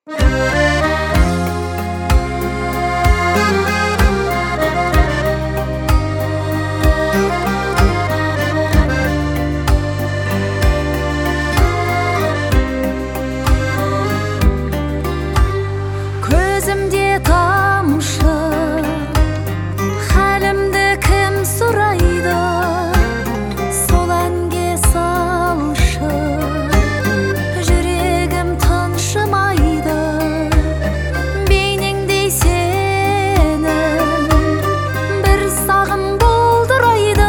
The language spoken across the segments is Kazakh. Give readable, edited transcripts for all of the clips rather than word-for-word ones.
Көзімде тамшы, хәлімді кім сұрайды, сол әнге салшы, жүрегім тыншымайды. Бейнеңдей сенің бір сағым болдырайды,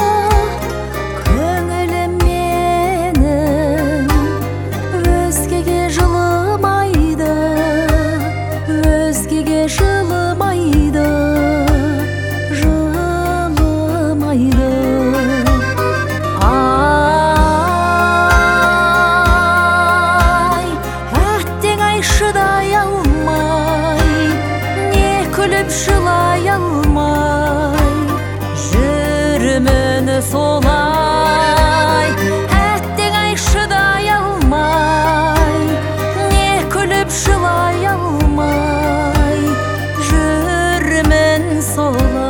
көңілім менің өзгеге жылымайды, өзгеге жылымайды, жылымайды. Ай, әттең ай, шыдай алмай, не күліп жылай алмай, жүрмін солай. Әттең ай, шыдай алмай, не күліп жылай алмай, жүрмін солай.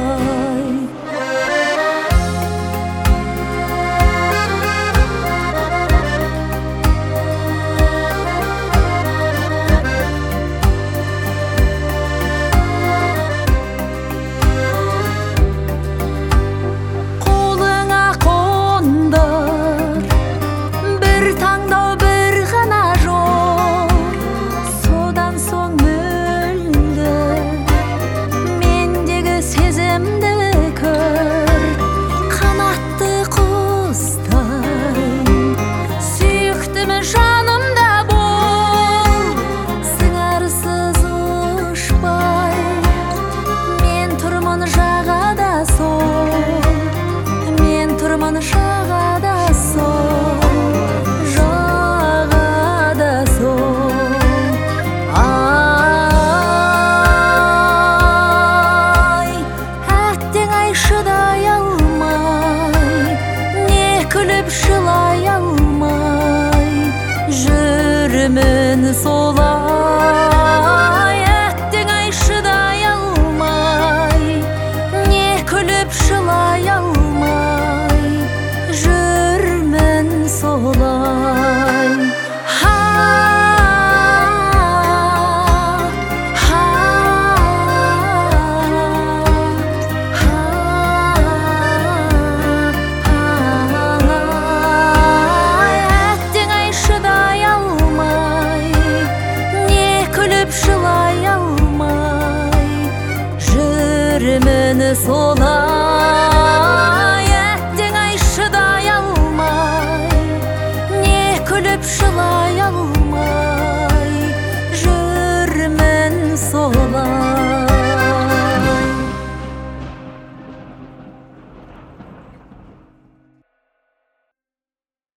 Қолыңа қондыр, бір таңдау, бір ғана жол, содан соң мүлде мендегі сезімді көр. Қанатты құстай сүйіктім жанымда бол, сыңарсыз ұшпай мен тұрмын жағада сол, мен тұрмын жағада сол, жағада сол. Ай, әттең ай, шыдай алмай, не күліп жылай алмай, жүрмін солай. Әттең ай, шыдай алмай, не күліп жылай алмай, жүрмін солай. Әттең ай, шыдай алмай, не күліп жылай алмай, жүрмін солай. Әттең ай, шыдай алмай, не күліп жылай алмай, жүрмін солай.